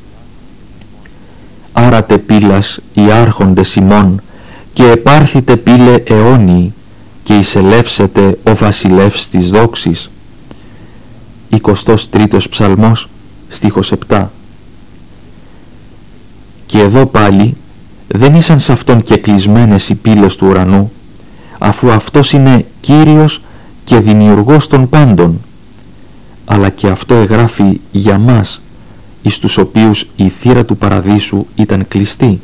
Άρατε πύλας οι άρχοντες ημών, και επάρθητε πύλε αιώνιοι, και εισελεύσετε ο βασιλεύς της δόξης. εικοστός τρίτος ψαλμός, στίχος επτά. Και εδώ πάλι δεν ήσαν σε αυτόν και κλεισμένες οι πύλες του ουρανού, αφού αυτός είναι Κύριος και δημιουργός των πάντων, αλλά και αυτό εγγράφει για μας, εις τους οποίους η θύρα του παραδείσου ήταν κλειστή.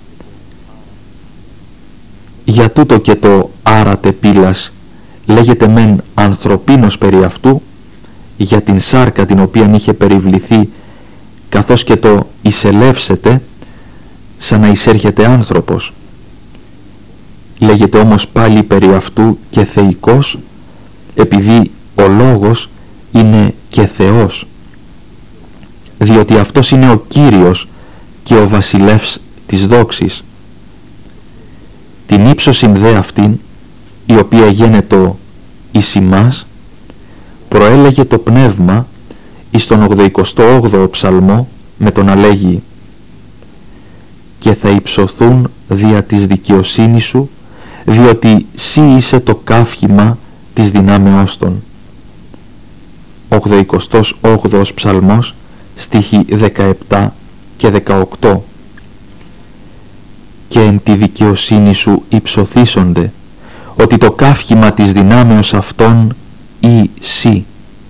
Για τούτο και το άρατε πύλας λέγεται μεν ανθρωπίνος περί αυτού, για την σάρκα την οποία είχε περιβληθεί, καθώς και το εισελεύσετε σαν να εισέρχεται άνθρωπος. Λέγεται όμως πάλι περί αυτού και θεϊκός, επειδή ο Λόγος είναι και Θεός, διότι αυτός είναι ο Κύριος και ο βασιλεύς της δόξης. Την ύψωσιν δε αυτήν, η οποία γένετο εις ημάς, προέλεγε το Πνεύμα εις τον ογδοηκοστό όγδοο ψαλμό με τον να λέγει: και θα υψωθούν δια της δικαιοσύνης σου, διότι σύ είσαι το καύχημα της δυνάμεώς των. ογδοηκοστός όγδοος ψαλμός, στίχοι δεκαεπτά και δεκαοκτώ. Και εν τη δικαιοσύνη σου υψωθήσονται, ότι το καύχημα της δυνάμεως αυτών ή σύ.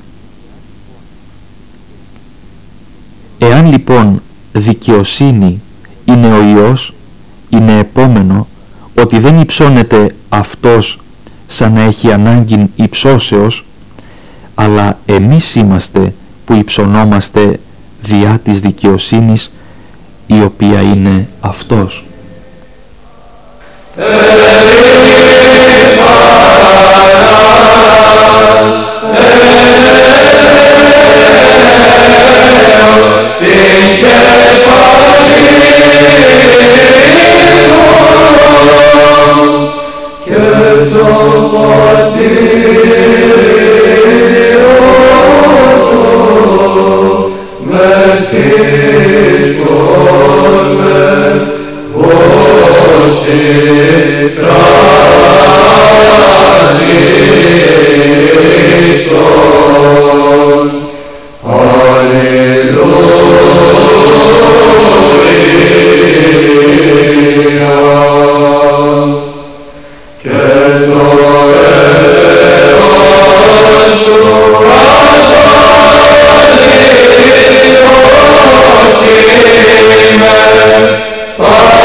Εάν λοιπόν δικαιοσύνη είναι ο Υιός, είναι επόμενο ότι δεν υψώνεται αυτός σαν να έχει ανάγκη υψώσεως, αλλά εμείς είμαστε που υψωνόμαστε διά της δικαιοσύνης, η οποία είναι αυτός. Oh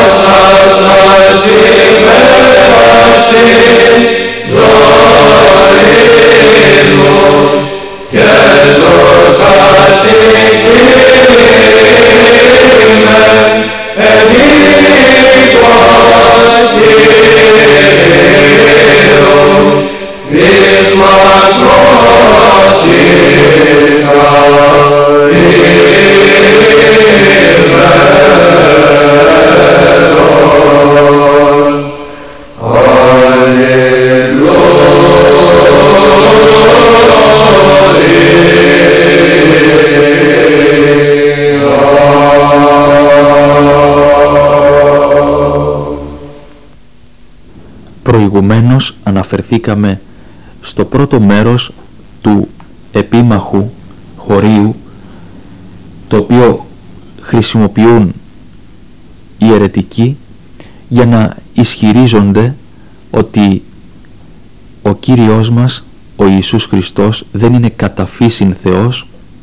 Προηγουμένως αναφερθήκαμε στο πρώτο μέρος του επίμαχου χωρίου, το οποίο χρησιμοποιούν οι αιρετικοί για να ισχυρίζονται ότι ο Κύριος μας, ο Ιησούς Χριστός, δεν είναι κατά φύσιν Θεός,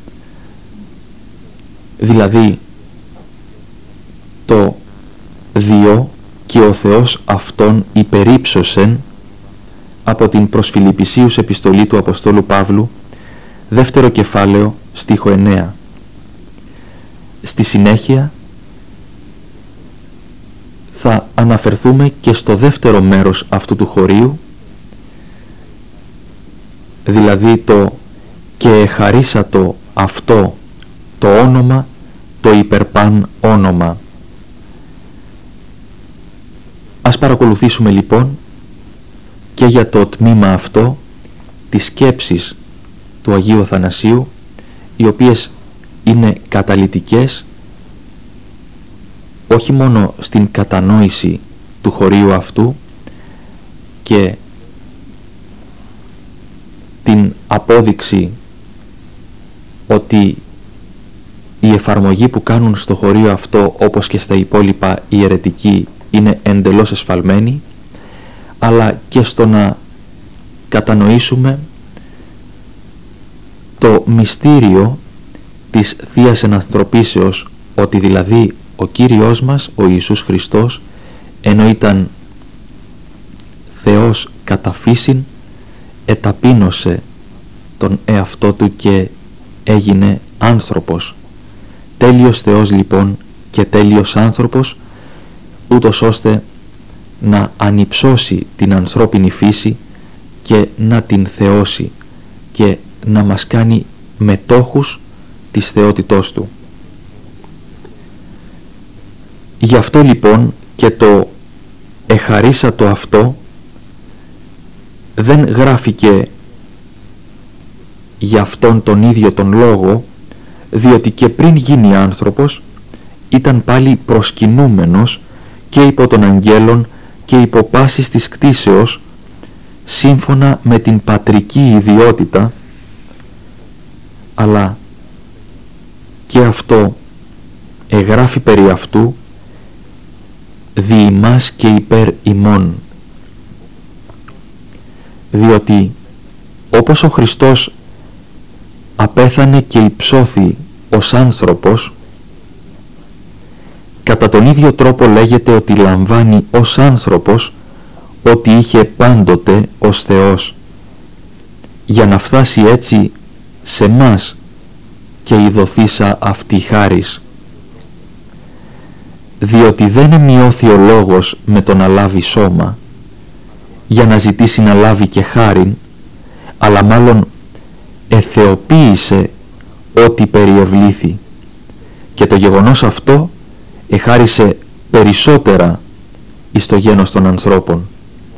δηλαδή το Διό και ο Θεός αυτόν υπερύψωσεν, από την προς Φιλιππισίους επιστολή του Αποστόλου Παύλου, δεύτερο κεφάλαιο, στίχο εννέα. Στη συνέχεια θα αναφερθούμε και στο δεύτερο μέρος αυτού του χωρίου, δηλαδή το «και εχαρίσατο αυτό το όνομα, το υπερπάν όνομα». Ας παρακολουθήσουμε λοιπόν και για το τμήμα αυτό τις σκέψεις του Αγίου Αθανασίου, οι οποίες είναι καταλυτικές όχι μόνο στην κατανόηση του χωρίου αυτού και την απόδειξη ότι η εφαρμογή που κάνουν στο χωρίο αυτό, όπως και στα υπόλοιπα οι αιρετικοί, είναι εντελώς εσφαλμένη, αλλά και στο να κατανοήσουμε το μυστήριο της Θείας Ενανθρωπίσεως, ότι δηλαδή ο Κύριος μας, ο Ιησούς Χριστός, ενώ ήταν Θεός κατά φύσιν, εταπείνωσε τον εαυτό του και έγινε άνθρωπος. Τέλειος Θεός λοιπόν και τέλειος άνθρωπος, ούτως ώστε να ανυψώσει την ανθρώπινη φύση και να την θεώσει και να μας κάνει μετόχους της θεότητός του. Γι' αυτό λοιπόν και το εχαρίσατο αυτό δεν γράφηκε για αυτόν τον ίδιο τον λόγο, διότι και πριν γίνει άνθρωπος ήταν πάλι προσκυνούμενος και υπό των αγγέλων και υπό πάσης της κτήσεως, σύμφωνα με την πατρική ιδιότητα, αλλά και αυτό εγγράφει περί αυτού δι' ημάς και υπέρ ημών, διότι όπως ο Χριστός απέθανε και υψώθη ως άνθρωπος, κατά τον ίδιο τρόπο λέγεται ότι λαμβάνει ως άνθρωπος ό,τι είχε πάντοτε ως Θεός, για να φτάσει έτσι σε μας και η δοθήσα αυτή χάρις. Διότι δεν εμειώθη ο λόγος με το να λάβει σώμα, για να ζητήσει να λάβει και χάριν, αλλά μάλλον εθεοποίησε ό,τι περιευλήθη, και το γεγονός αυτό εχάρισε περισσότερα εις το γένος των ανθρώπων,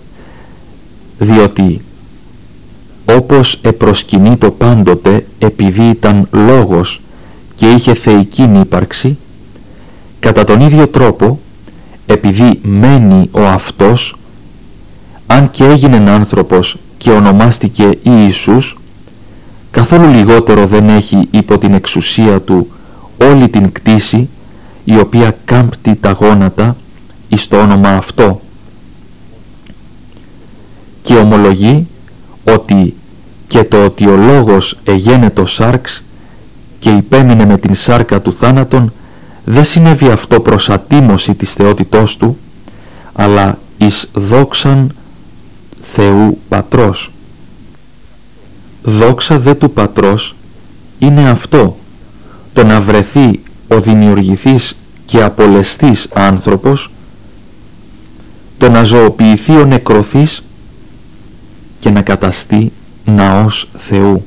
διότι όπως επροσκυνεί το πάντοτε επειδή ήταν λόγος και είχε θεϊκήν ύπαρξη, κατά τον ίδιο τρόπο επειδή μένει ο αυτός, αν και έγινε άνθρωπος και ονομάστηκε Ιησούς, καθόλου λιγότερο δεν έχει υπό την εξουσία του όλη την κτήση, η οποία κάμπτει τα γόνατα εις το όνομα αυτό, και ομολογεί ότι και το ότι ο λόγος εγένετο σάρξ και υπέμεινε με την σάρκα του θάνατον, δεν συνέβη αυτό προς ατίμωση της θεότητός του, αλλά εις δόξαν Θεού Πατρός. Δόξα δε του Πατρός είναι αυτό, το να βρεθεί ο δημιουργηθής και απολεστής άνθρωπος, το να ζωοποιηθεί ο νεκρωθής και να καταστεί ναός Θεού.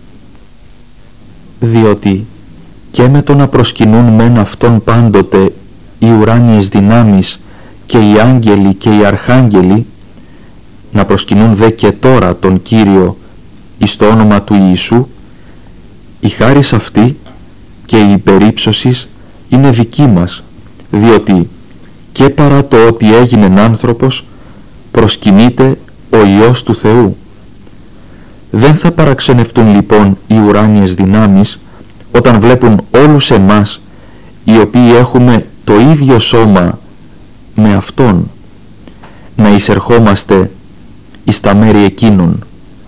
Διότι και με το να προσκυνούν μεν αυτόν πάντοτε οι ουράνιες δυνάμεις και οι άγγελοι και οι αρχάγγελοι, να προσκυνούν δε και τώρα τον Κύριο εις το όνομα του Ιησού, η χάρις αυτή και η υπερύψωσης είναι δική μας, διότι και παρά το ότι έγινεν άνθρωπος, προσκυνείται ο Υιός του Θεού. Δεν θα παραξενευτούν λοιπόν οι ουράνιες δυνάμεις όταν βλέπουν όλους εμάς, οι οποίοι έχουμε το ίδιο σώμα με Αυτόν, να εισερχόμαστε εις τα μέρη εκείνων.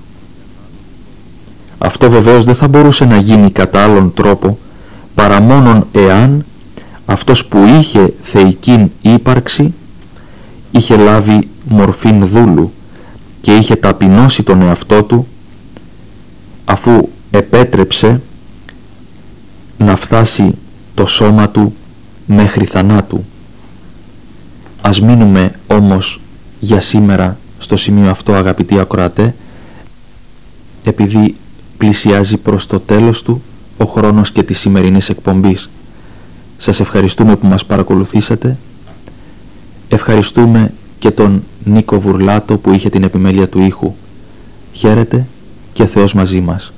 Αυτό βεβαίως δεν θα μπορούσε να γίνει κατά άλλον τρόπο παρά μόνον εάν αυτός που είχε θεϊκήν ύπαρξη είχε λάβει μορφήν δούλου και είχε ταπεινώσει τον εαυτό του, αφού επέτρεψε να φτάσει το σώμα του μέχρι θανάτου. Ας μείνουμε όμως για σήμερα στο σημείο αυτό, αγαπητοί ακροατέ, επειδή πλησιάζει προς το τέλος του ο χρόνος και της σημερινής εκπομπής. Σας ευχαριστούμε που μας παρακολουθήσατε. Ευχαριστούμε και τον Νίκο Βουρλάτο που είχε την επιμέλεια του ήχου. Χαίρετε και Θεός μαζί μας.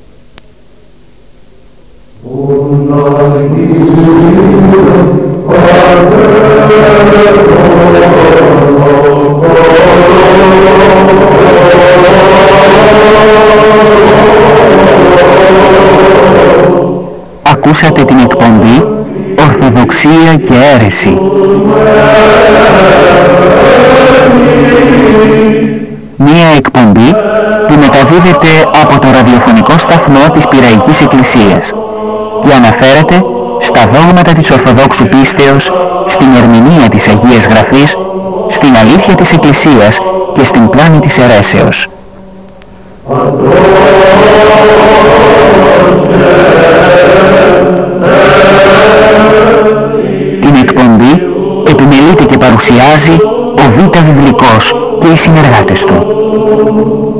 Ακούσατε την εκπομπή Ορθοδοξία και Αίρεση. Μία εκπομπή που μεταδίδεται από το ραδιοφωνικό σταθμό της Πειραϊκής Εκκλησίας και αναφέρεται στα δόγματα της Ορθοδόξου πίστεως, στην ερμηνεία της Αγίας Γραφής, στην αλήθεια της Εκκλησίας και στην πλάνη της αιρέσεως. Την εκπομπή επιμελείται και παρουσιάζει ο Β' Βιβλικός και οι συνεργάτες του.